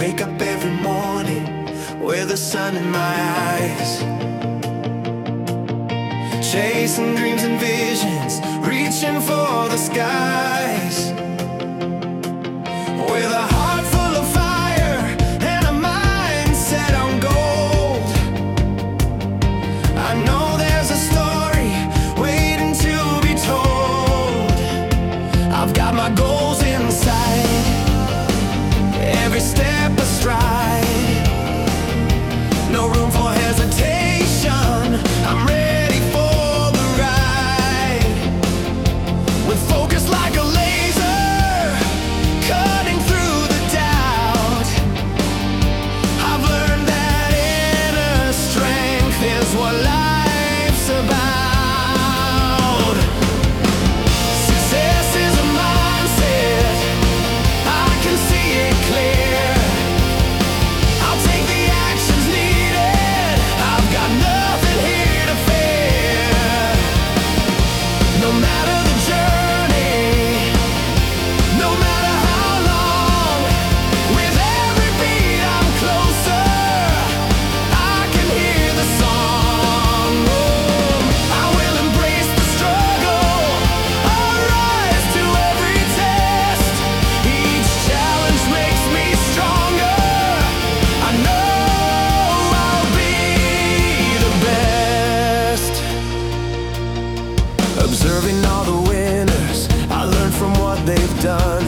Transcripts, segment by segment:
wake up every morning with the sun in my eyes, chasing dreams and visions, reaching for the skies. With a heart full of fire and a mind set on gold, I know there's a story waiting to be told. I've got my goals in sight, every step a stride, no room for hesitation. I'm ready for the ride, with focus like a laser, cutting through the doubt. I've learned that inner strength is what life's about. Success is a mindset, I can see it clear. I'll take the actions needed, I've got nothing here to fear. No matter the journey, no matter how long, with every beat I'm closer, I can hear the song. Oh, I will embrace the struggle, I'll rise to every test. Each challenge makes me stronger, I know I'll be the best. Observing all the winners, I learn from what they've done.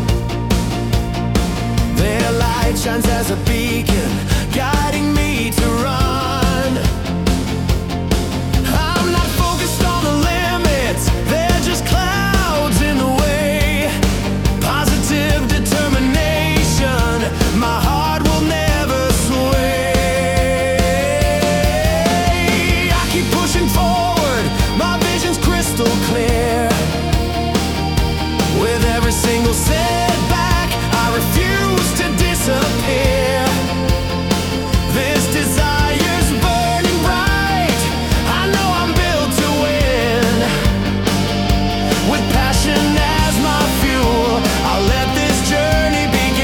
Their light shines as a beacon, guiding me to run. I'm not focused on the limits, they're just clouds in the way. Positive determination, my heart will never sway. I keep pushing forward, my vision's crystal clear. With every single setback, I refuse to disappear. This desire's burning bright, I know I'm built to win. With passion as my fuel, I'll let this journey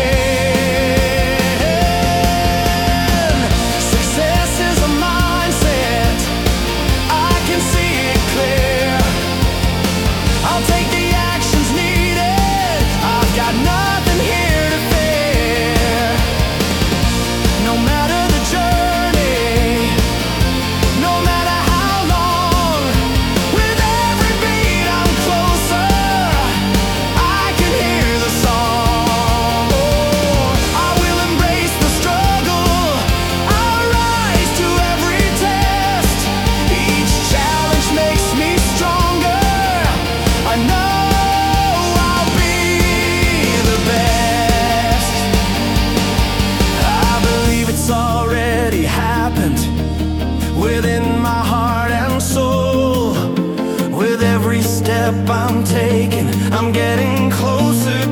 begin. Success is a mindset, I can see it clear. I'll take the actions needed, I've got nothing here to fear. No matter the journey, no matter how long, with every beat I'm closer, I can hear the song. Oh, I will embrace the struggle, I'll rise to every test. Each challenge makes me stronger, I know I'll be the best. I believe it's already happened within my heart and soul. With every step I'm taking, I'm getting closer